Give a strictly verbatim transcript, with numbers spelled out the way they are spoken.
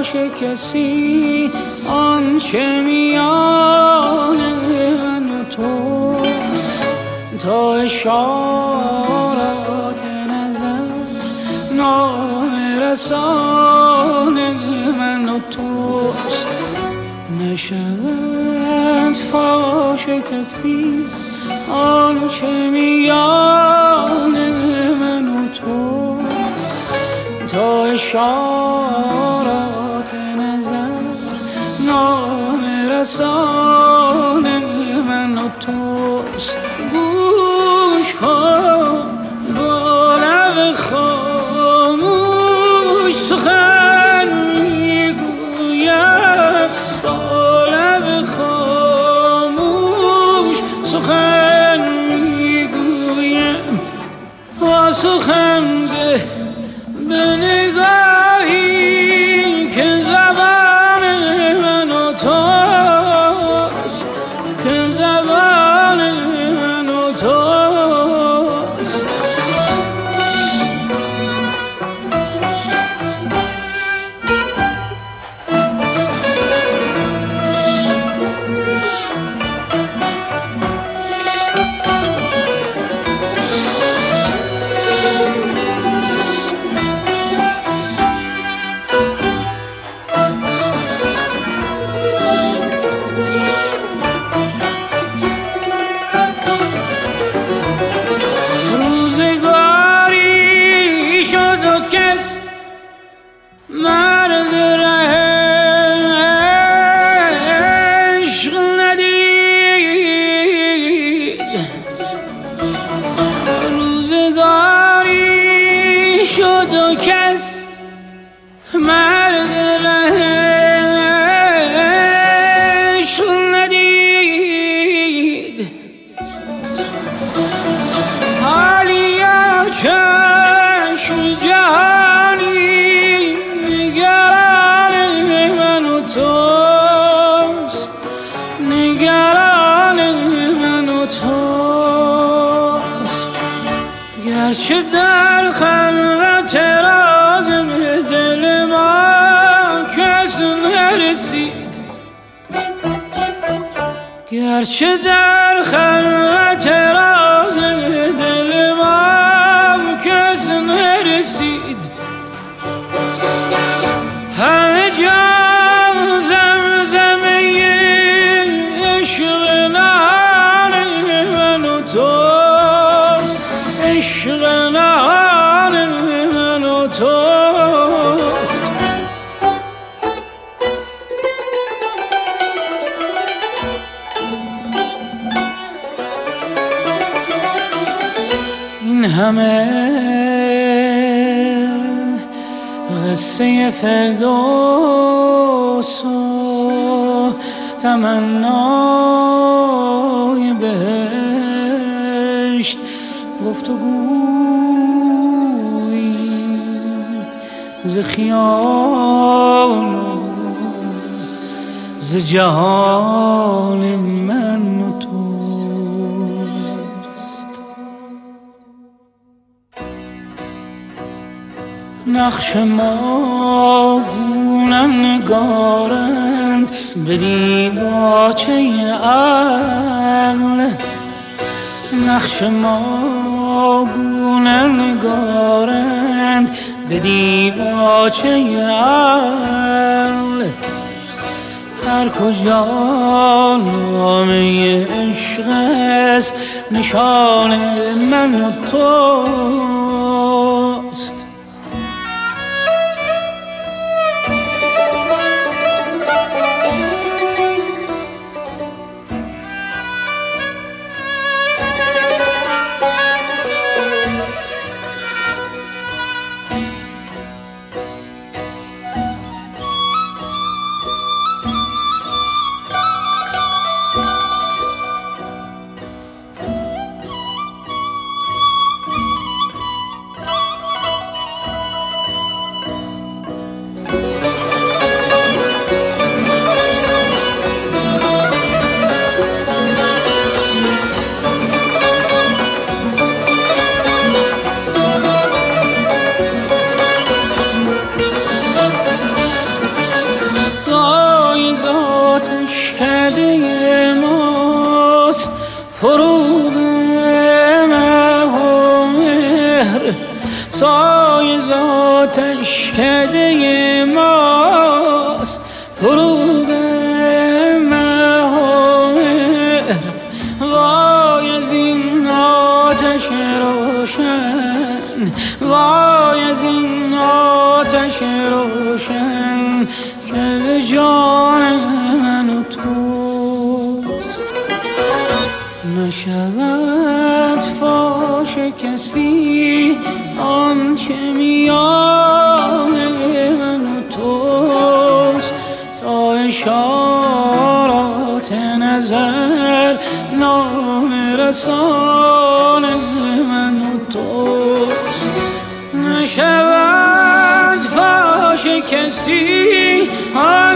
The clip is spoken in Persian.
فاش کسی آنچه میان من و توست، تا اشارات نظر نامه رسان من و توست. نشود فاش کسی آنچه میان من و توست، تا اشارات نظر نامه رسان من و توست. گوش کن با لب خاموش سخن میگویم، با لب خاموش سخن میگویم. پاسخم ده به نگاهی که زبان من و توست، که زبان من و توست. مرد عشق ندید، روزگاری شد و کس مرد عشق ندید. حالیا چشم جهانی نگران من و توست، نگران من و توست. گرچه در خلوت راز دل ما کس نرسید، گرچه در خلوت راز دل ما کس نرسید. همه جا زمزمه عشق نهان من و توست، عشق نهان من و توست. این همه قصه فردوس و تمنای بهشت، گفتگویی ز خیال و ز جهان من و توست. نقش ما گونن نگارند به دیباچه عقل، نقش ما گونن نگارند به دیباچه عقل. هر کجا نامه عشق است نشان من و توست. کرده ماست فروغ مهر. وای از این آتش روشن، وای از این آتش روشن که به جان من و توست. نشود فاش کسی آنچه میان من و توست، تا اشارات نظر نام رسان من و توست. نشود فاش کسی